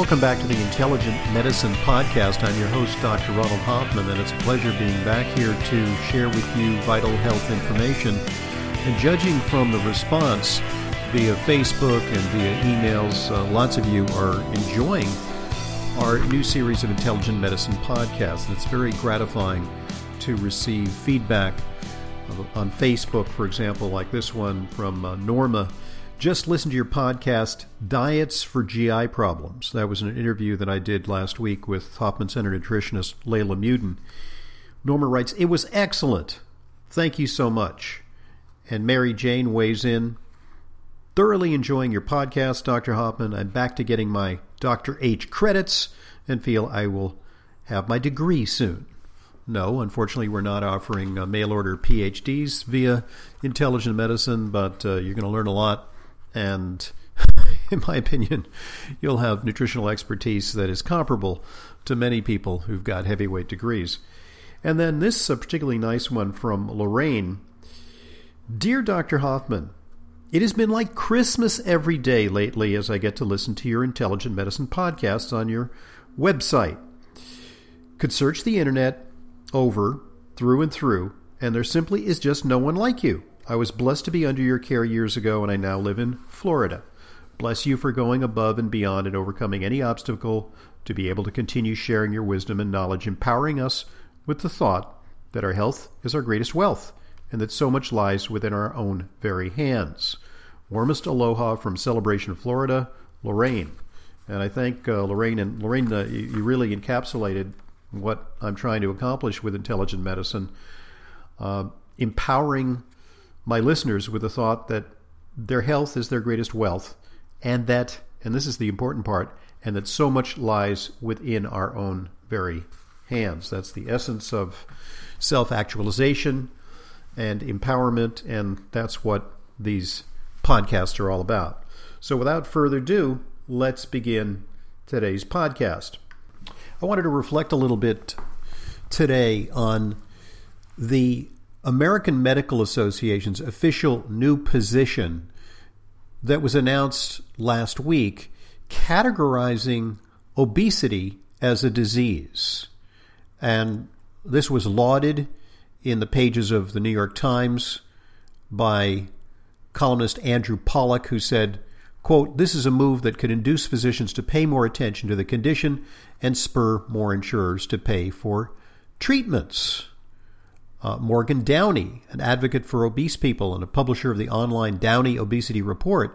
Welcome back to the Intelligent Medicine Podcast. I'm your host, Dr. Ronald Hoffman, and it's a pleasure being back here to share with you vital health information. And judging from the response via Facebook and via emails, lots of you are enjoying our new series of Intelligent Medicine Podcasts. And it's very gratifying to receive feedback on Facebook, for example, like this one from Norma. Just listen to your podcast, Diets for GI Problems. That was an interview that I did last week with Hoffman Center nutritionist Layla Muden. Norma writes, "It was excellent. Thank you so much." And Mary Jane weighs in, "Thoroughly enjoying your podcast, Dr. Hoffman. I'm back to getting my Dr. H credits and feel I will have my degree soon." No, unfortunately, we're not offering mail-order PhDs via Intelligent Medicine, but you're going to learn a lot. And in my opinion, you'll have nutritional expertise that is comparable to many people who've got heavyweight degrees. And then this particularly nice one from Lorraine. "Dear Dr. Hoffman, it has been like Christmas every day lately as I get to listen to your Intelligent Medicine podcasts on your website. Could search the internet over, through and through, and there simply is just no one like you. I was blessed to be under your care years ago, and I now live in Florida. Bless you for going above and beyond and overcoming any obstacle to be able to continue sharing your wisdom and knowledge, empowering us with the thought that our health is our greatest wealth, and that so much lies within our own very hands. Warmest aloha from Celebration, Florida, Lorraine." And I thank Lorraine. And Lorraine, you really encapsulated what I'm trying to accomplish with Intelligent Medicine, empowering my listeners with the thought that their health is their greatest wealth, and that, and this is the important part, and that so much lies within our own very hands. That's the essence of self-actualization and empowerment, and that's what these podcasts are all about. So without further ado, let's begin today's podcast. I wanted to reflect a little bit today on the American Medical Association's official new position that was announced last week, categorizing obesity as a disease. And this was lauded in the pages of the New York Times by columnist Andrew Pollack, who said, quote, "This is a move that could induce physicians to pay more attention to the condition and spur more insurers to pay for treatments." Morgan Downey, an advocate for obese people and a publisher of the online Downey Obesity Report,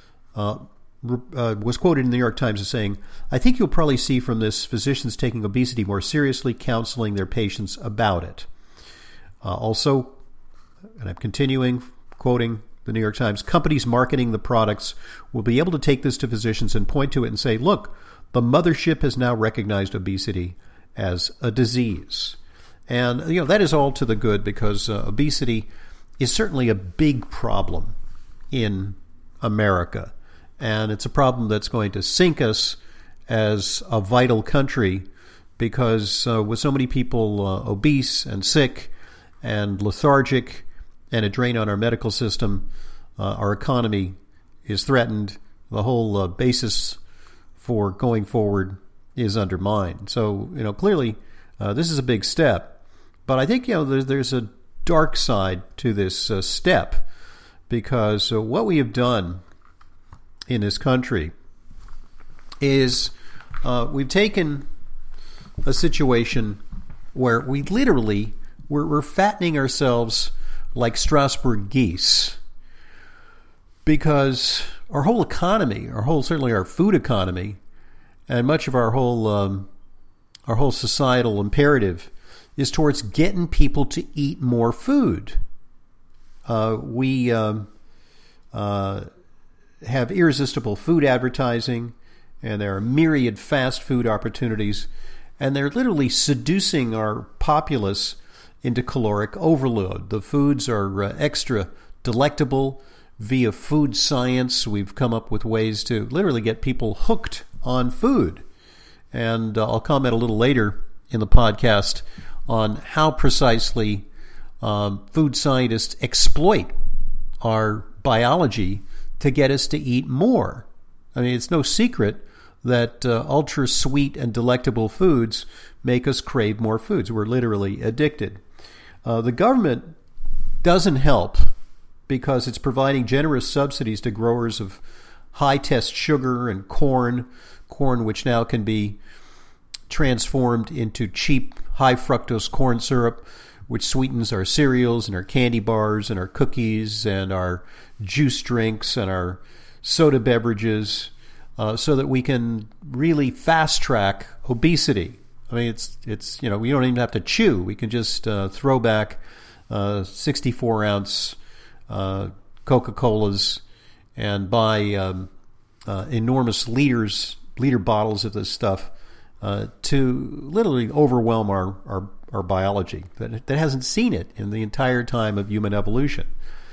was quoted in the New York Times as saying, "I think you'll probably see from this physicians taking obesity more seriously, counseling their patients about it." Also, and I'm continuing quoting the New York Times, "Companies marketing the products will be able to take this to physicians and point to it and say, look, the mothership has now recognized obesity as a disease." And, that is all to the good, because obesity is certainly a big problem in America. And it's a problem that's going to sink us as a vital country, because with so many people obese and sick and lethargic and a drain on our medical system, our economy is threatened. The whole basis for going forward is undermined. So, clearly this is a big step. But I think, there's a dark side to this step, because what we have done in this country is we've taken a situation where we literally, we're fattening ourselves like Strasbourg geese, because our whole economy, certainly our food economy, and much of our whole societal imperative is towards getting people to eat more food. We have irresistible food advertising, and there are myriad fast food opportunities, and they're literally seducing our populace into caloric overload. The foods are extra delectable. Via food science, we've come up with ways to literally get people hooked on food. And I'll comment a little later in the podcast on how precisely food scientists exploit our biology to get us to eat more. I mean, it's no secret that ultra sweet and delectable foods make us crave more foods. We're literally addicted. The government doesn't help because it's providing generous subsidies to growers of high-test sugar and corn which now can be transformed into cheap high-fructose corn syrup, which sweetens our cereals and our candy bars and our cookies and our juice drinks and our soda beverages, so that we can really fast-track obesity. I mean, it's we don't even have to chew. We can just throw back 64-ounce Coca-Colas and buy enormous liter bottles of this stuff to literally overwhelm our biology that hasn't seen it in the entire time of human evolution.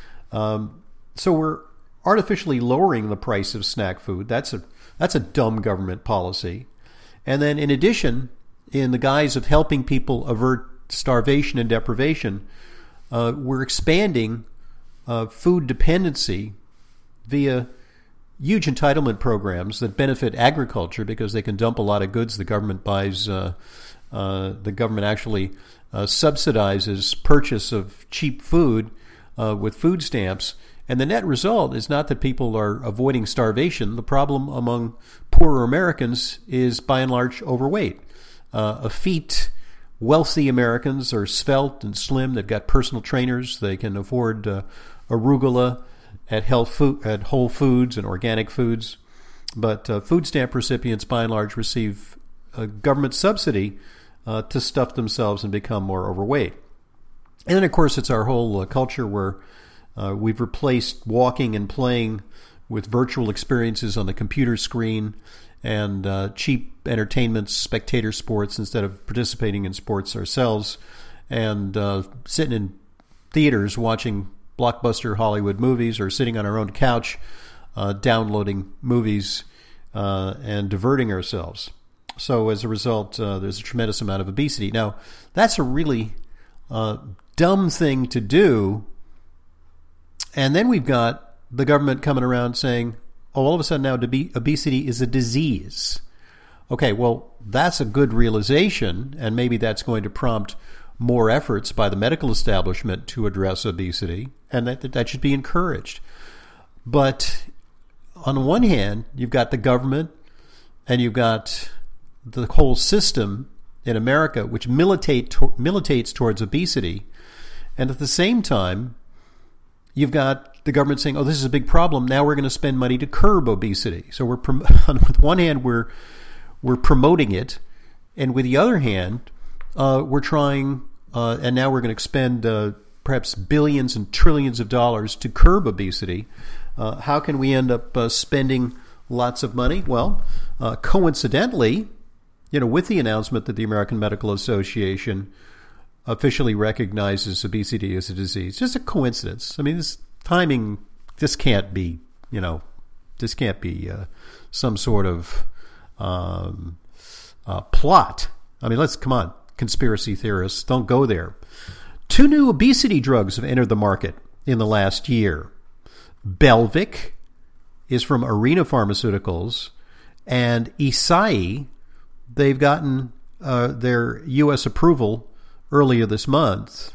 So we're artificially lowering the price of snack food. That's a dumb government policy. And then in addition, in the guise of helping people avert starvation and deprivation, we're expanding food dependency via huge entitlement programs that benefit agriculture because they can dump a lot of goods the government buys. The government actually subsidizes purchase of cheap food with food stamps. And the net result is not that people are avoiding starvation. The problem among poorer Americans is by and large overweight. Effete, wealthy Americans are svelte and slim. They've got personal trainers. They can afford arugula at Whole Foods and organic foods. But food stamp recipients by and large receive a government subsidy to stuff themselves and become more overweight. And then, of course, it's our whole culture where we've replaced walking and playing with virtual experiences on the computer screen and cheap entertainment, spectator sports, instead of participating in sports ourselves, and sitting in theaters watching blockbuster Hollywood movies or sitting on our own couch downloading movies and diverting ourselves. So as a result, there's a tremendous amount of obesity. Now, that's a really dumb thing to do. And then we've got the government coming around saying, oh, all of a sudden now obesity is a disease. Okay, well, that's a good realization, and maybe that's going to prompt more efforts by the medical establishment to address obesity, and that should be encouraged. But on the one hand, you've got the government and you've got the whole system in America which militates towards obesity, and at the same time, you've got the government saying, oh, this is a big problem. Now we're going to spend money to curb obesity. So on one hand, we're promoting it. And with the other hand, we're trying, and now we're going to expend perhaps billions and trillions of dollars to curb obesity. How can we end up spending lots of money? Well, coincidentally, with the announcement that the American Medical Association officially recognizes obesity as a disease, just a coincidence. I mean, this timing, this can't be some sort of plot. I mean, come on, conspiracy theorists, don't go there. 2 new obesity drugs have entered the market in the last year. Belvic is from Arena Pharmaceuticals, and Eisai, they've gotten their U.S. approval earlier this month.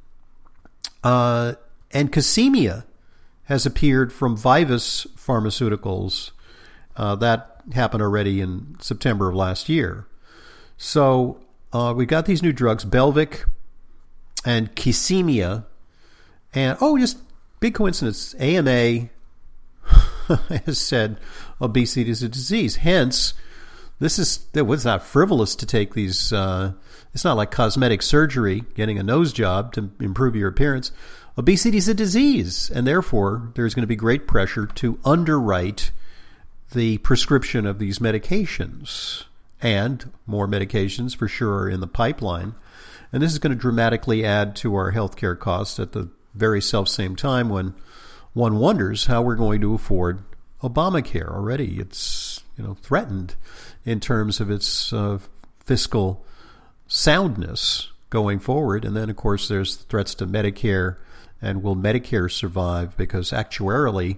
And Casemia has appeared from Vivus Pharmaceuticals. That happened already in September of last year. So we got these new drugs, Belvic and Casemia. And, just big coincidence, AMA has said obesity is a disease. Hence, it was not frivolous to take these. It's not like cosmetic surgery, getting a nose job to improve your appearance. Obesity is a disease, and therefore there's going to be great pressure to underwrite the prescription of these medications. And more medications for sure are in the pipeline. And this is going to dramatically add to our healthcare costs at the very self-same time when one wonders how we're going to afford Obamacare. Already it's threatened in terms of its fiscal soundness going forward. And then, of course, there's threats to Medicare. And will Medicare survive? Because actuarially,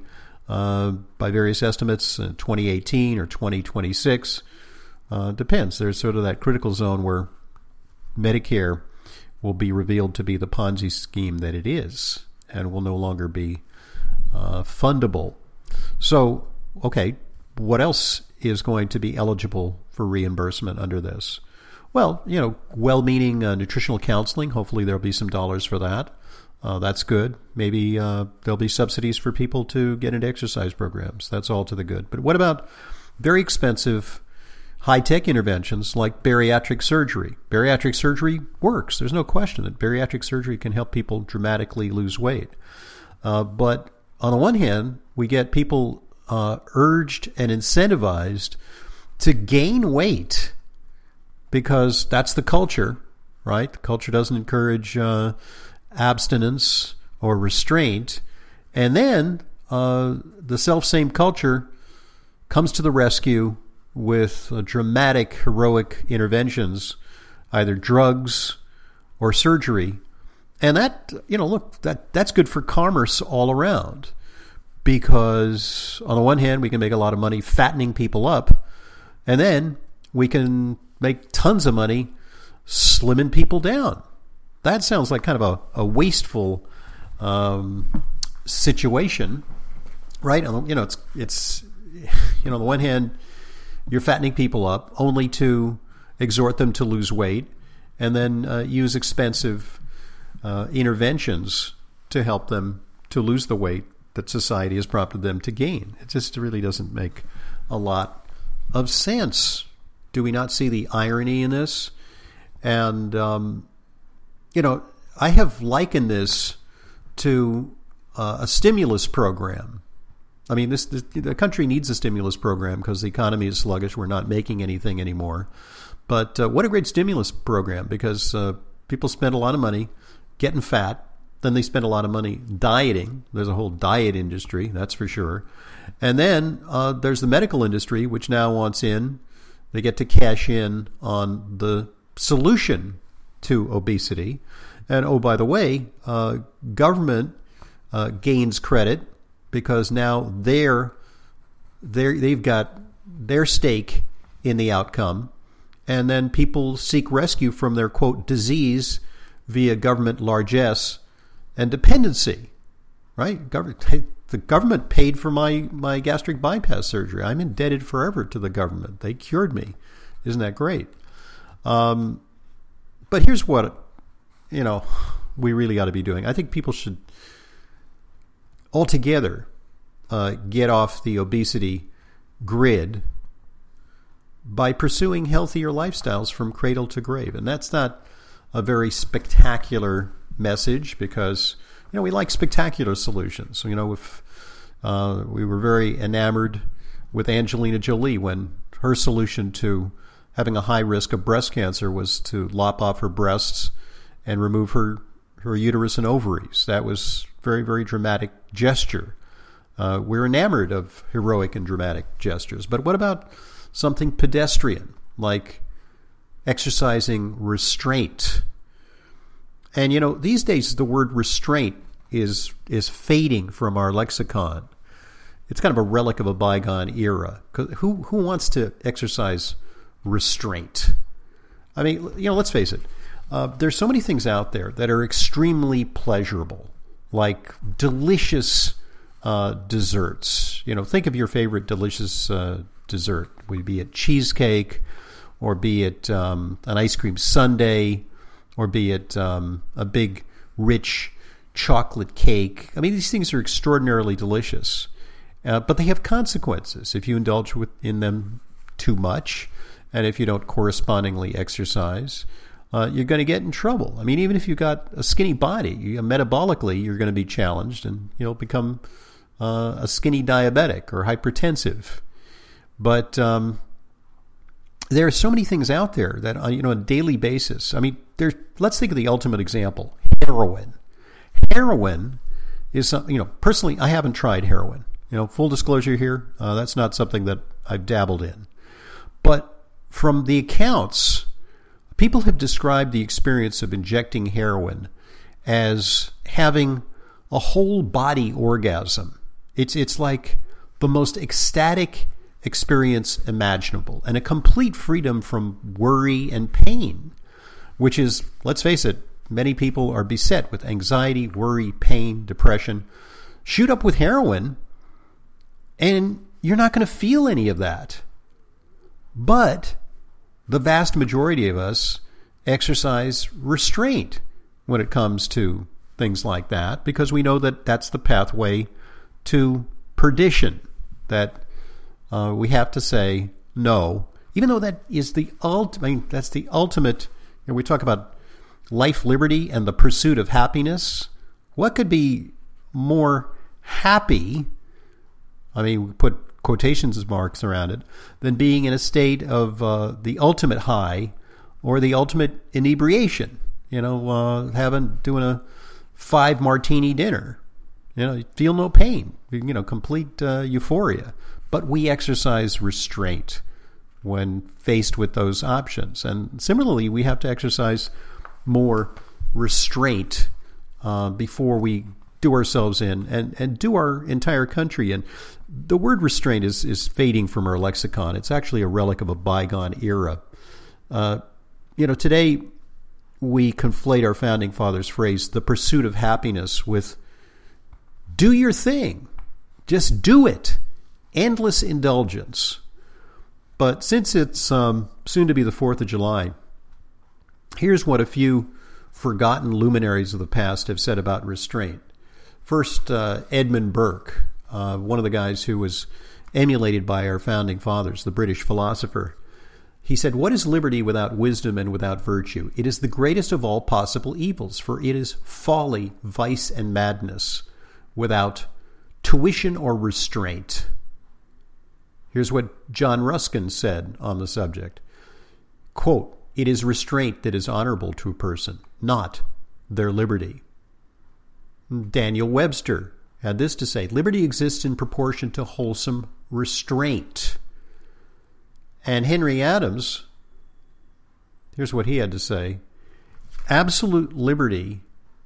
by various estimates, 2018 or 2026. Depends. There's sort of that critical zone where Medicare will be revealed to be the Ponzi scheme that it is and will no longer be fundable. So, okay, what else is going to be eligible for reimbursement under this? Well, well-meaning nutritional counseling. Hopefully there'll be some dollars for that. That's good. Maybe there'll be subsidies for people to get into exercise programs. That's all to the good. But what about very expensive high-tech interventions like bariatric surgery? Bariatric surgery works. There's no question that bariatric surgery can help people dramatically lose weight. But on the one hand, we get people urged and incentivized to gain weight because that's the culture, right? The culture doesn't encourage abstinence or restraint. And then the self-same culture comes to the rescue with dramatic, heroic interventions, either drugs or surgery. And that, that's good for commerce all around, because on the one hand, we can make a lot of money fattening people up, and then we can make tons of money slimming people down. That sounds like kind of a wasteful situation, right? It's on the one hand, you're fattening people up only to exhort them to lose weight, and then use expensive interventions to help them to lose the weight that society has prompted them to gain. It just really doesn't make a lot of sense. Do we not see the irony in this? And, I have likened this to a stimulus program. I mean, the country needs a stimulus program because the economy is sluggish. We're not making anything anymore. But what a great stimulus program, because people spend a lot of money getting fat. Then they spend a lot of money dieting. There's a whole diet industry, that's for sure. And then there's the medical industry, which now wants in. They get to cash in on the solution to obesity. And oh, by the way, government gains credit because now they've got their stake in the outcome. And then people seek rescue from their, quote, disease via government largesse and dependency, right? The government paid for my gastric bypass surgery. I'm indebted forever to the government. They cured me. Isn't that great? But here's what, we really ought to be doing. I think people should altogether get off the obesity grid by pursuing healthier lifestyles from cradle to grave. And that's not a very spectacular message because, we like spectacular solutions. If we were very enamored with Angelina Jolie when her solution to having a high risk of breast cancer was to lop off her breasts and remove her uterus and ovaries. That was very, very dramatic gesture. We're enamored of heroic and dramatic gestures. But what about something pedestrian, like exercising restraint? And, these days the word restraint is fading from our lexicon. It's kind of a relic of a bygone era. Who wants to exercise restraint? I mean, let's face it. There's so many things out there that are extremely pleasurable, like delicious desserts. Think of your favorite delicious dessert. Be it cheesecake, or be it an ice cream sundae, or be it a big, rich chocolate cake. I mean, these things are extraordinarily delicious, but they have consequences if you indulge in them too much, and if you don't correspondingly exercise. You're going to get in trouble. I mean, even if you've got a skinny body, metabolically, you're going to be challenged and you'll become a skinny diabetic or hypertensive. But there are so many things out there that, on a daily basis. I mean, let's think of the ultimate example, heroin. Heroin is something, personally, I haven't tried heroin. Full disclosure here, that's not something that I've dabbled in. But from the accounts, people have described the experience of injecting heroin as having a whole body orgasm. It's like the most ecstatic experience imaginable, and a complete freedom from worry and pain, which is, let's face it, many people are beset with anxiety, worry, pain, depression. Shoot up with heroin, and you're not going to feel any of that. But the vast majority of us exercise restraint when it comes to things like that, because we know that that's the pathway to perdition, that we have to say no, even though that is the that's the ultimate. We talk about life, liberty, and the pursuit of happiness. What could be more happy? We put quotations marks around it, than being in a state of the ultimate high or the ultimate inebriation. Doing a 5 martini dinner. You feel no pain. Complete euphoria. But we exercise restraint when faced with those options. And similarly, we have to exercise more restraint before we do ourselves in and do our entire country in. The word restraint is fading from our lexicon. It's actually a relic of a bygone era. Today we conflate our founding fathers' phrase, the pursuit of happiness, with do your thing. Just do it. Endless indulgence. But since it's soon to be the 4th of July, here's what a few forgotten luminaries of the past have said about restraint. First, Edmund Burke, one of the guys who was emulated by our founding fathers, the British philosopher. He said, "What is liberty without wisdom and without virtue? It is the greatest of all possible evils, for it is folly, vice, and madness without tuition or restraint." Here's what John Ruskin said on the subject. Quote, "It is restraint that is honorable to a person, not their liberty." Daniel Webster had this to say, "Liberty exists in proportion to wholesome restraint." And Henry Adams, here's what he had to say, "Absolute liberty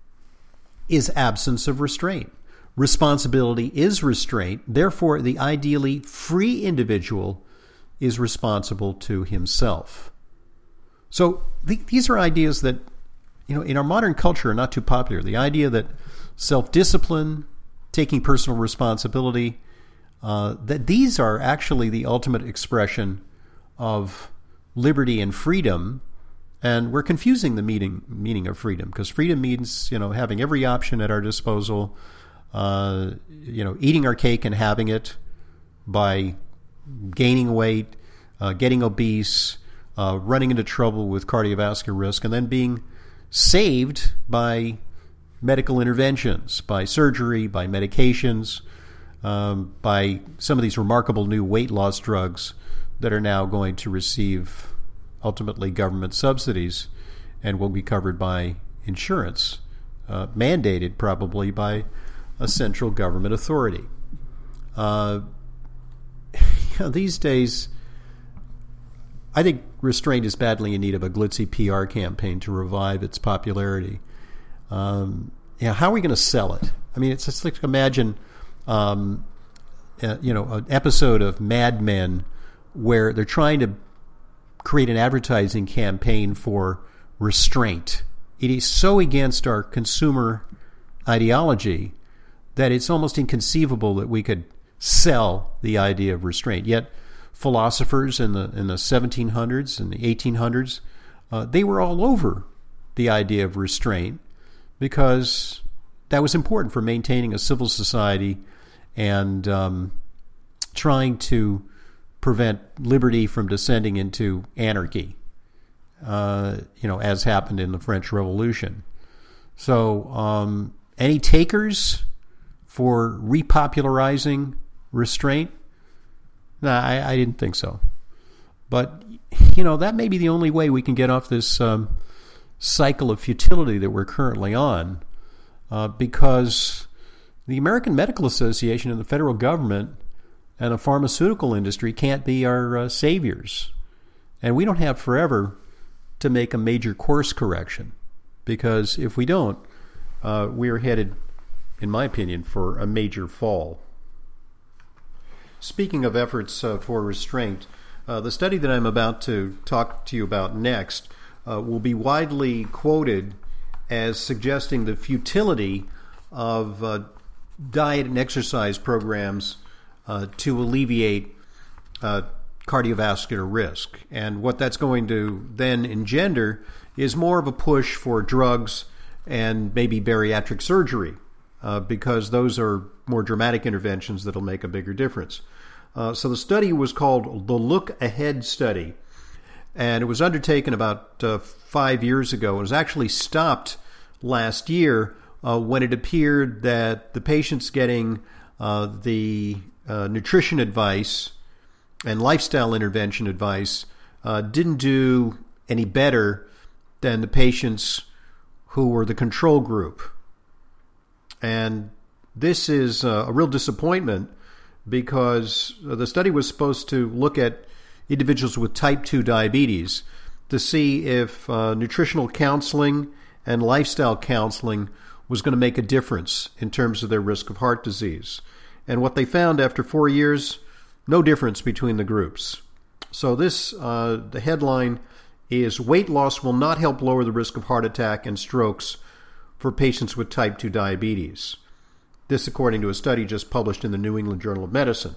is absence of restraint. Responsibility is restraint. Therefore, the ideally free individual is responsible to himself." So these are ideas that, in our modern culture are not too popular. The idea that self-discipline, taking personal responsibility, that these are actually the ultimate expression of liberty and freedom. And we're confusing the meaning of freedom, because freedom means, having every option at our disposal, eating our cake and having it by gaining weight, getting obese, running into trouble with cardiovascular risk, and then being saved by medical interventions, by surgery, by medications, by some of these remarkable new weight loss drugs that are now going to receive ultimately government subsidies and will be covered by insurance, mandated probably by a central government authority. These days, I think restraint is badly in need of a glitzy PR campaign to revive its popularity. How are we going to sell it? It's just like, imagine, an episode of Mad Men where they're trying to create an advertising campaign for restraint. It is so against our consumer ideology that it's almost inconceivable that we could sell the idea of restraint. Yet philosophers in the 1700s and the 1800s, they were all over the idea of restraint because that was important for maintaining a civil society and trying to prevent liberty from descending into anarchy, as happened in the French Revolution. So, any takers for repopularizing restraint? Nah, I didn't think so. But, that may be the only way we can get off this cycle of futility that we're currently on, because the American Medical Association and the federal government and the pharmaceutical industry can't be our saviors. And we don't have forever to make a major course correction, because if we don't, we are headed, in my opinion, for a major fall. Speaking of efforts for restraint, the study that I'm about to talk to you about next will be widely quoted as suggesting the futility of diet and exercise programs to alleviate cardiovascular risk. And what that's going to then engender is more of a push for drugs and maybe bariatric surgery, because those are more dramatic interventions that'll make a bigger difference. So the study was called the Look Ahead Study, and it was undertaken about 5 years ago. It was actually stopped last year when it appeared that the patients getting the nutrition advice and lifestyle intervention advice didn't do any better than the patients who were the control group. And this is a real disappointment, because the study was supposed to look at individuals with type 2 diabetes to see if nutritional counseling and lifestyle counseling was going to make a difference in terms of their risk of heart disease. And what they found after 4 years, no difference between the groups. So this, the headline is, weight loss will not help lower the risk of heart attack and strokes for patients with type 2 diabetes. This according to a study just published in the New England Journal of Medicine.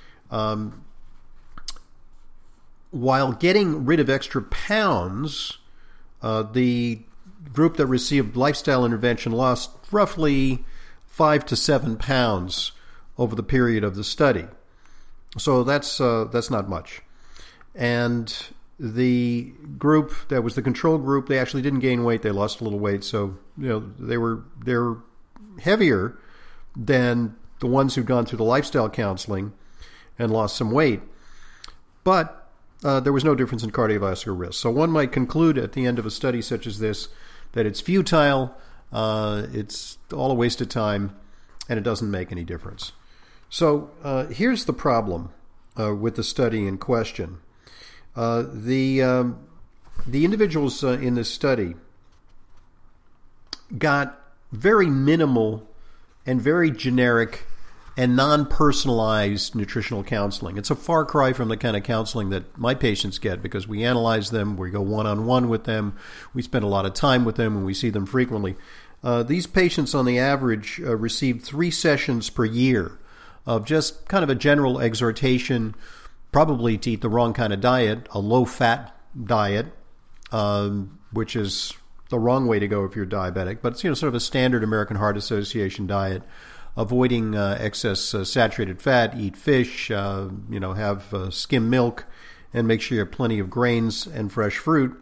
While getting rid of extra pounds, the group that received lifestyle intervention lost roughly 5 to 7 pounds over the period of the study. So that's not much. And the group that was the control group, they actually didn't gain weight. They lost a little weight. So, they're heavier than the ones who'd gone through the lifestyle counseling and lost some weight. But there was no difference in cardiovascular risk. So one might conclude at the end of a study such as this that it's futile, it's all a waste of time, and it doesn't make any difference. So here's the problem with the study in question. The individuals in this study got very minimal and very generic and non-personalized nutritional counseling. It's a far cry from the kind of counseling that my patients get, because we analyze them, we go one-on-one with them, we spend a lot of time with them, and we see them frequently. These patients, on the average, received 3 sessions per year of just kind of a general exhortation, probably to eat the wrong kind of diet, a low-fat diet, which is the wrong way to go if you're diabetic, but it's sort of a standard American Heart Association diet, avoiding excess saturated fat, eat fish, have skim milk, and make sure you have plenty of grains and fresh fruit.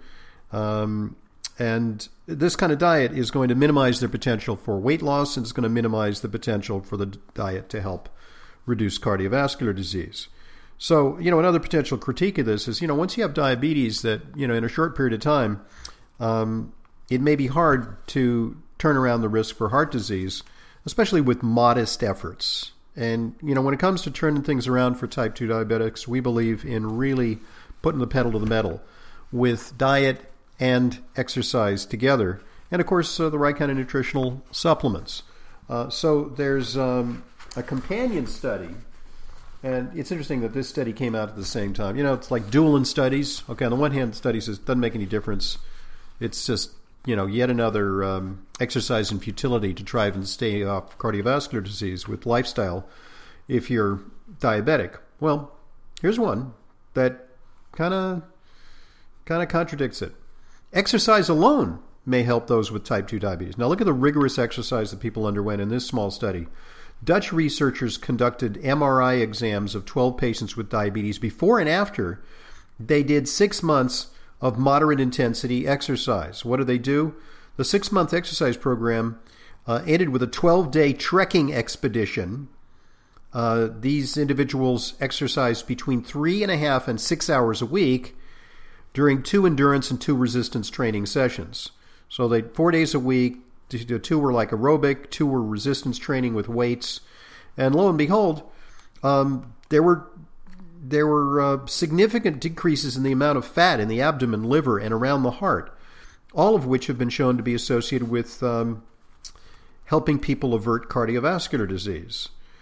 And this kind of diet is going to minimize their potential for weight loss, and it's going to minimize the potential for the diet to help reduce cardiovascular disease. So, another potential critique of this is, once you have diabetes that, in a short period of time, it may be hard to turn around the risk for heart disease, especially with modest efforts. And, when it comes to turning things around for type 2 diabetics, we believe in really putting the pedal to the metal with diet and exercise together. And, of course, the right kind of nutritional supplements. So there's a companion study. And it's interesting that this study came out at the same time. It's like dueling studies. Okay, on the one hand, the study says it doesn't make any difference. It's just, yet another exercise in futility to try and stay off cardiovascular disease with lifestyle if you're diabetic. Well, here's one that kind of contradicts it. Exercise alone may help those with type 2 diabetes. Now look at the rigorous exercise that people underwent in this small study. Dutch researchers conducted MRI exams of 12 patients with diabetes before and after they did 6 months of moderate intensity exercise. What do? The 6-month exercise program ended with a 12-day trekking expedition. These individuals exercised between 3.5 and 6 hours a week during 2 endurance and 2 resistance training sessions. So 4 days a week, 2 were like aerobic, 2 were resistance training with weights. And lo and behold, there were significant decreases in the amount of fat in the abdomen, liver, and around the heart, all of which have been shown to be associated with helping people avert cardiovascular disease.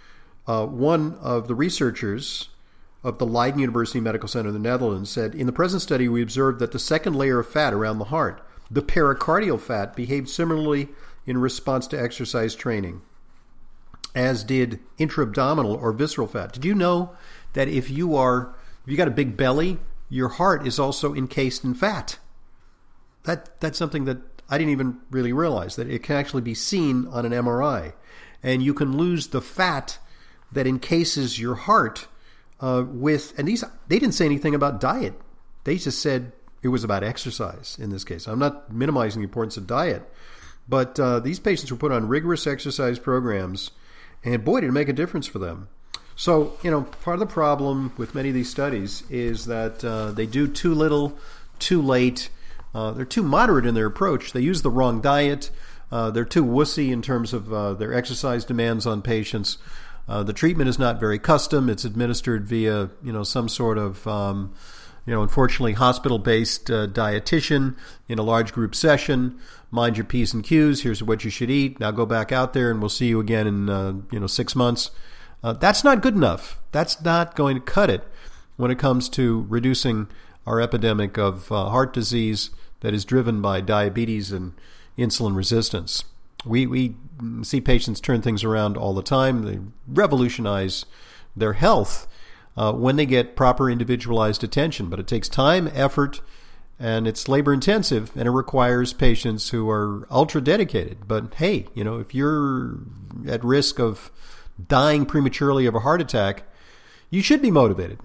one of the researchers of the Leiden University Medical Center in the Netherlands said, in the present study, we observed that the second layer of fat around the heart, the pericardial fat, behaved similarly in response to exercise training, as did intra-abdominal or visceral fat. Did you know that if you got a big belly, your heart is also encased in fat? That's something that I didn't even really realize, that it can actually be seen on an MRI. And you can lose the fat that encases your heart and they didn't say anything about diet. They just said it was about exercise in this case. I'm not minimizing the importance of diet, but these patients were put on rigorous exercise programs, and boy, did it make a difference for them. So, part of the problem with many of these studies is that they do too little, too late. They're too moderate in their approach. They use the wrong diet. They're too wussy in terms of their exercise demands on patients. The treatment is not very custom. It's administered via, some sort of, unfortunately, hospital-based dietitian in a large group session. Mind your P's and Q's. Here's what you should eat. Now go back out there, and we'll see you again in 6 months. That's not good enough. That's not going to cut it when it comes to reducing our epidemic of heart disease that is driven by diabetes and insulin resistance. We see patients turn things around all the time. They revolutionize their health when they get proper individualized attention. But it takes time, effort, and it's labor intensive, and it requires patients who are ultra dedicated. But hey, if you're at risk of dying prematurely of a heart attack, you should be motivated.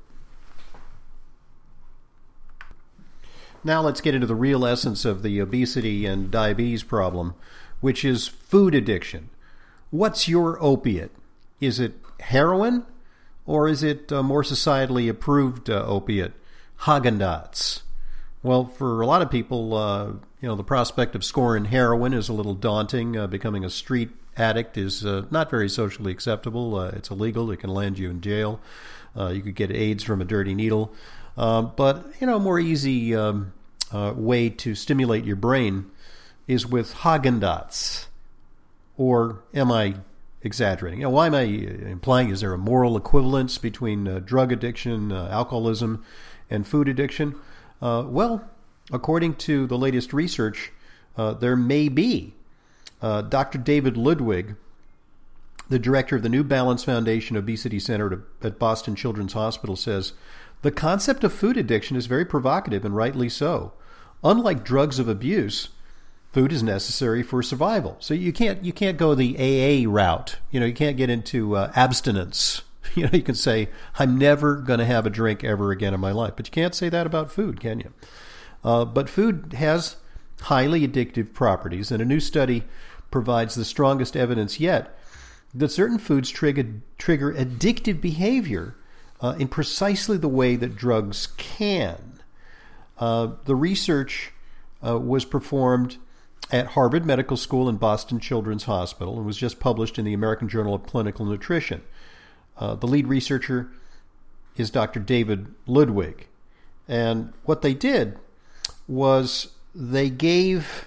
Now let's get into the real essence of the obesity and diabetes problem, which is food addiction. What's your opiate? Is it heroin, or is it a more societally approved opiate, Haagen-Dazs? Well, for a lot of people, the prospect of scoring heroin is a little daunting. Becoming a street addict is not very socially acceptable. It's illegal. It can land you in jail. You could get AIDS from a dirty needle. But a more easy way to stimulate your brain is with Haagen-Dazs. Or am I exaggerating? Why am I implying, is there a moral equivalence between drug addiction, alcoholism, and food addiction? Well, according to the latest research, there may be. Dr. David Ludwig, the director of the New Balance Foundation Obesity Center at Boston Children's Hospital, says, the concept of food addiction is very provocative, and rightly so. Unlike drugs of abuse, food is necessary for survival. So you can't go the AA route. You can't get into abstinence. You can say, I'm never going to have a drink ever again in my life. But you can't say that about food, can you? But food has highly addictive properties, and a new study provides the strongest evidence yet that certain foods trigger addictive behavior in precisely the way that drugs can. The research was performed at Harvard Medical School and Boston Children's Hospital and was just published in the American Journal of Clinical Nutrition. The lead researcher is Dr. David Ludwig. And what they did was they gave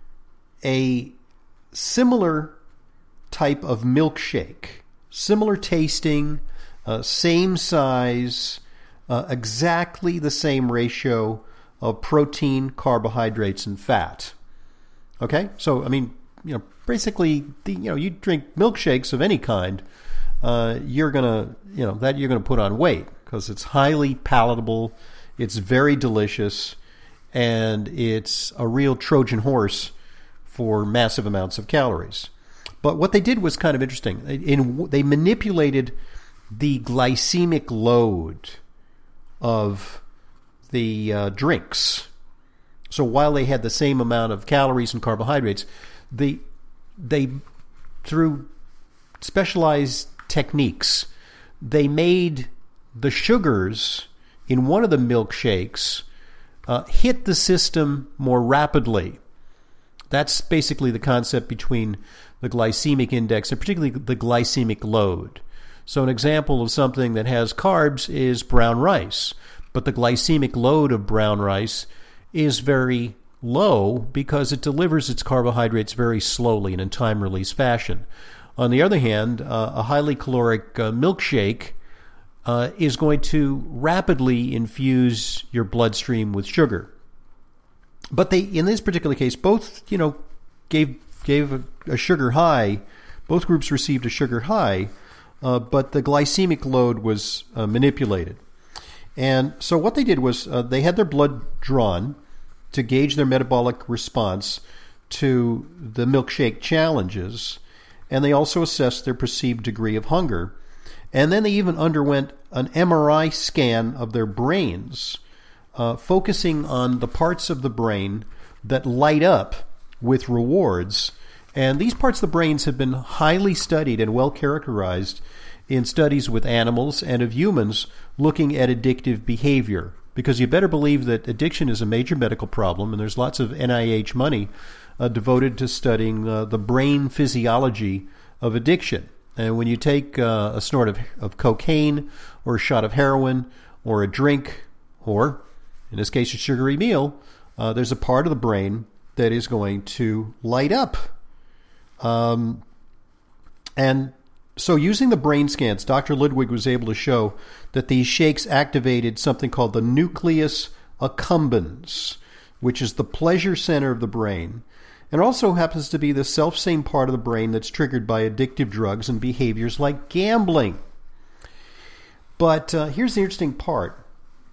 a similar type of milkshake, similar tasting, same size, exactly the same ratio of protein, carbohydrates, and fat. Okay? So, basically, you drink milkshakes of any kind, you're gonna put on weight because it's highly palatable, it's very delicious, and it's a real Trojan horse for massive amounts of calories. But what they did was kind of interesting. They manipulated the glycemic load of the drinks. So while they had the same amount of calories and carbohydrates, they through specialized techniques, they made the sugars in one of the milkshakes hit the system more rapidly. That's basically the concept between the glycemic index and particularly the glycemic load. So an example of something that has carbs is brown rice, but the glycemic load of brown rice is very low because it delivers its carbohydrates very slowly and in time-release fashion. On the other hand, a highly caloric milkshake is going to rapidly infuse your bloodstream with sugar. But they, in this particular case, both, gave a sugar high. Both groups received a sugar high, but the glycemic load was manipulated. And so what they did was they had their blood drawn to gauge their metabolic response to the milkshake challenges, and they also assessed their perceived degree of hunger. And then they even underwent an MRI scan of their brains, focusing on the parts of the brain that light up with rewards. And these parts of the brains have been highly studied and well characterized in studies with animals and of humans looking at addictive behavior. Because you better believe that addiction is a major medical problem, and there's lots of NIH money devoted to studying the brain physiology of addiction. And when you take a snort of cocaine or a shot of heroin or a drink or, in this case, a sugary meal, there's a part of the brain that is going to light up. And so using the brain scans, Dr. Ludwig was able to show that these shakes activated something called the nucleus accumbens, which is the pleasure center of the brain. And also happens to be the self-same part of the brain that's triggered by addictive drugs and behaviors like gambling. But here's the interesting part.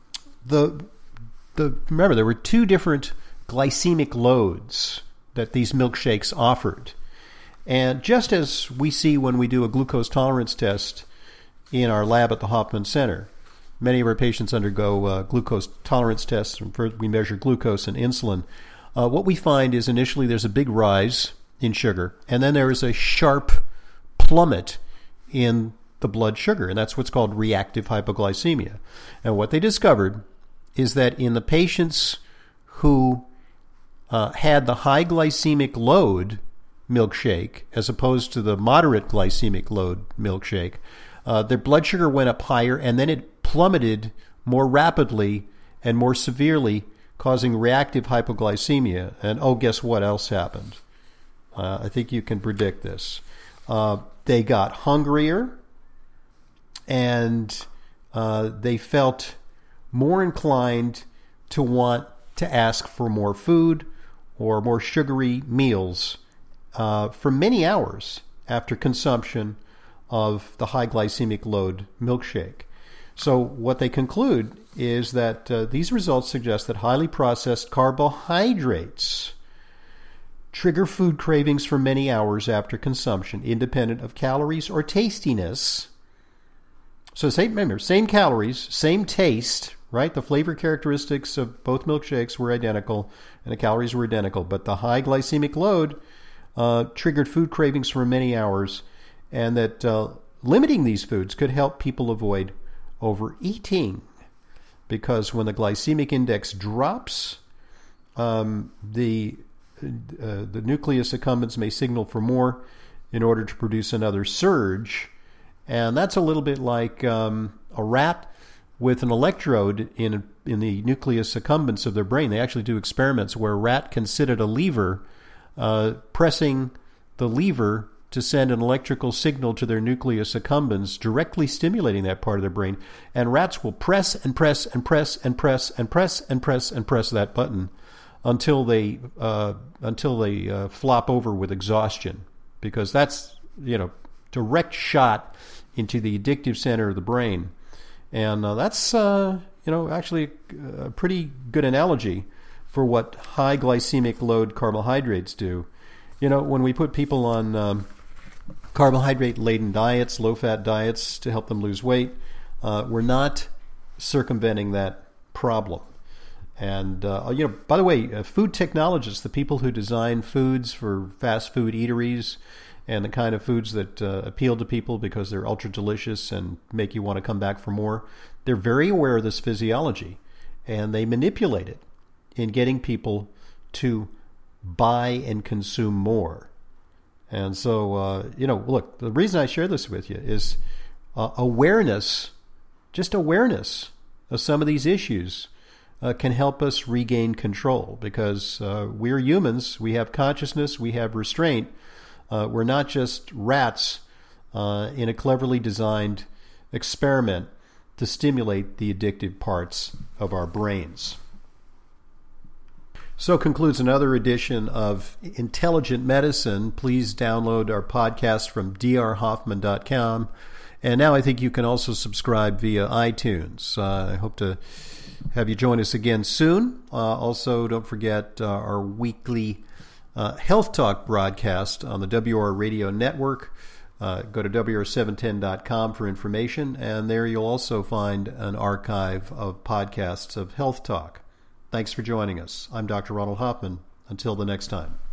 Remember, there were two different glycemic loads that these milkshakes offered. And just as we see when we do a glucose tolerance test in our lab at the Hoffman Center, many of our patients undergo glucose tolerance tests. We measure glucose and insulin. What we find is initially there's a big rise in sugar, and then there is a sharp plummet in the blood sugar, and that's what's called reactive hypoglycemia. And what they discovered is that in the patients who had the high glycemic load milkshake, as opposed to the moderate glycemic load milkshake, their blood sugar went up higher, and then it plummeted more rapidly and more severely, causing reactive hypoglycemia. And guess what else happened? I think you can predict this. They got hungrier, and they felt more inclined to want to ask for more food or more sugary meals for many hours after consumption of the high glycemic load milkshake. So what they conclude is that these results suggest that highly processed carbohydrates trigger food cravings for many hours after consumption, independent of calories or tastiness. So same calories, same taste, right? The flavor characteristics of both milkshakes were identical and the calories were identical, but the high glycemic load triggered food cravings for many hours, and that limiting these foods could help people avoid overeating, because when the glycemic index drops, the nucleus accumbens may signal for more in order to produce another surge. And that's a little bit like a rat with an electrode in the nucleus accumbens of their brain. They actually do experiments where a rat can sit at a lever, pressing the lever to send an electrical signal to their nucleus accumbens, directly stimulating that part of their brain. And rats will press and press and press and press and press and press and press that button until they flop over with exhaustion, because that's direct shot into the addictive center of the brain. And that's actually a pretty good analogy for what high glycemic load carbohydrates do. When we put people on carbohydrate-laden diets, low-fat diets to help them lose weight, we're not circumventing that problem. And, by the way, food technologists, the people who design foods for fast food eateries and the kind of foods that appeal to people because they're ultra delicious and make you want to come back for more, they're very aware of this physiology, and they manipulate it in getting people to buy and consume more. And so, look, the reason I share this with you is awareness, just awareness of some of these issues can help us regain control, because we're humans. We have consciousness. We have restraint. We're not just rats in a cleverly designed experiment to stimulate the addictive parts of our brains. So concludes another edition of Intelligent Medicine. Please download our podcast from drhoffman.com. And now I think you can also subscribe via iTunes. I hope to have you join us again soon. Also, don't forget our weekly Health Talk broadcast on the WR Radio Network. Go to WR710.com for information, and there you'll also find an archive of podcasts of Health Talk. Thanks for joining us. I'm Dr. Ronald Hoffman. Until the next time.